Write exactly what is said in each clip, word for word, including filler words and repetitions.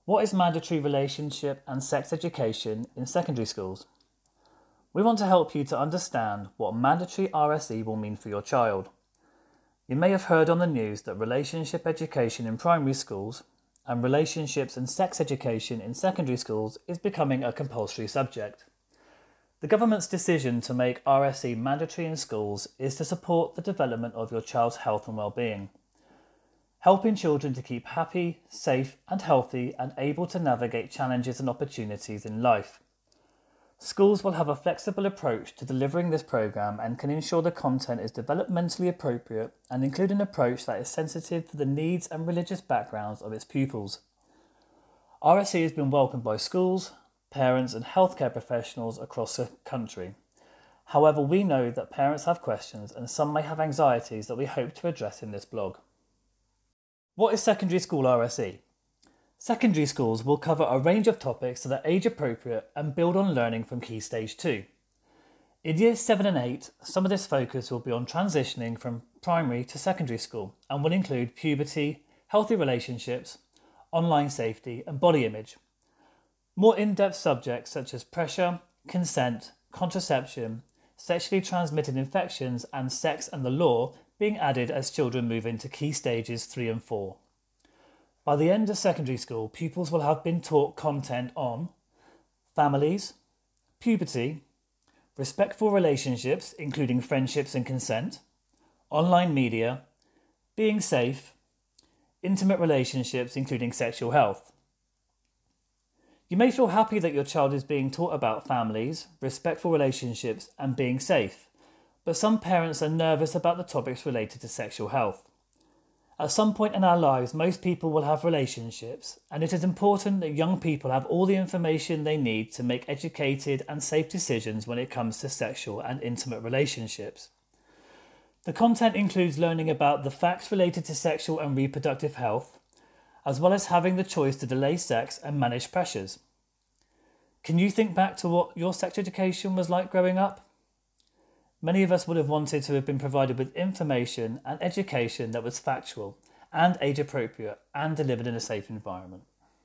What is mandatory relationship and sex education in secondary schools? We want to help you to understand what mandatory R S E will mean for your child. You may have heard on the news that relationship education in primary schools and relationships and sex education in secondary schools is becoming a compulsory subject. The government's decision to make R S E mandatory in schools is to support the development of your child's health and well-being, helping children to keep happy, safe and healthy and able to navigate challenges and opportunities in life. Schools will have a flexible approach to delivering this programme and can ensure the content is developmentally appropriate and include an approach that is sensitive to the needs and religious backgrounds of its pupils. R S E has been welcomed by schools, parents and healthcare professionals across the country. However, we know that parents have questions and some may have anxieties that we hope to address in this blog. What is secondary school R S E? Secondary schools will cover a range of topics that are age appropriate and build on learning from Key Stage two. In years seven and eight, some of this focus will be on transitioning from primary to secondary school and will include puberty, healthy relationships, online safety and body image. More in-depth subjects such as pressure, consent, contraception, sexually transmitted infections and sex and the law being added as children move into key stages three and four. By the end of secondary school, pupils will have been taught content on families, puberty, respectful relationships including friendships and consent, online media, being safe, intimate relationships including sexual health. You may feel happy that your child is being taught about families, respectful relationships and being safe, but some parents are nervous about the topics related to sexual health. At some point in our lives, most people will have relationships, and it is important that young people have all the information they need to make educated and safe decisions when it comes to sexual and intimate relationships. The content includes learning about the facts related to sexual and reproductive health, as well as having the choice to delay sex and manage pressures. Can you think back to what your sex education was like growing up? Many of us would have wanted to have been provided with information and education that was factual and age appropriate and delivered in a safe environment.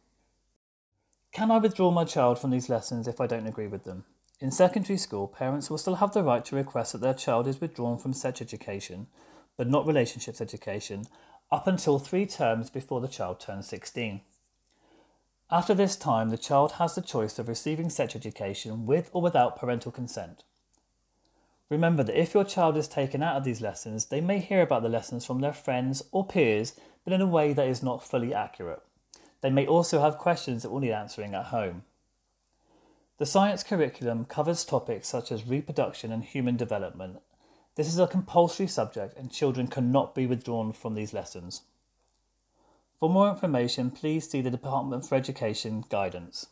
Can I withdraw my child from these lessons if I don't agree with them? In secondary school, parents will still have the right to request that their child is withdrawn from sex education, but not relationships education, up until three terms before the child turns sixteen. After this time, the child has the choice of receiving sex education with or without parental consent. Remember that if your child is taken out of these lessons, they may hear about the lessons from their friends or peers, but in a way that is not fully accurate. They may also have questions that will need answering at home. The science curriculum covers topics such as reproduction and human development. This is a compulsory subject and children cannot be withdrawn from these lessons. For more information, please see the Department for Education guidance.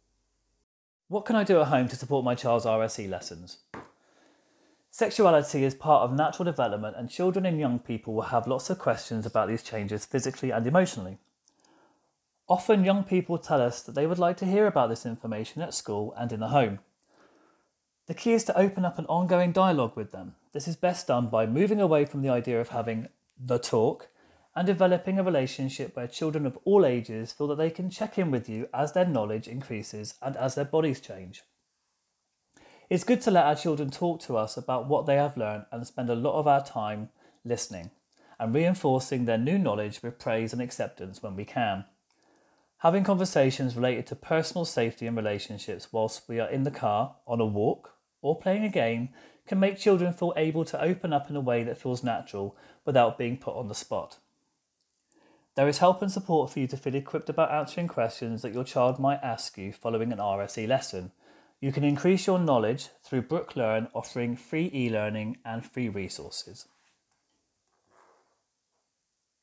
What can I do at home to support my child's R S E lessons? Sexuality is part of natural development and children and young people will have lots of questions about these changes physically and emotionally. Often young people tell us that they would like to hear about this information at school and in the home. The key is to open up an ongoing dialogue with them. This is best done by moving away from the idea of having the talk and developing a relationship where children of all ages feel that they can check in with you as their knowledge increases and as their bodies change. It's good to let our children talk to us about what they have learned and spend a lot of our time listening and reinforcing their new knowledge with praise and acceptance when we can. Having conversations related to personal safety and relationships whilst we are in the car, on a walk, or playing a game can make children feel able to open up in a way that feels natural without being put on the spot. There is help and support for you to feel equipped about answering questions that your child might ask you following an R S E lesson. You can increase your knowledge through Brook Learn offering free e-learning and free resources.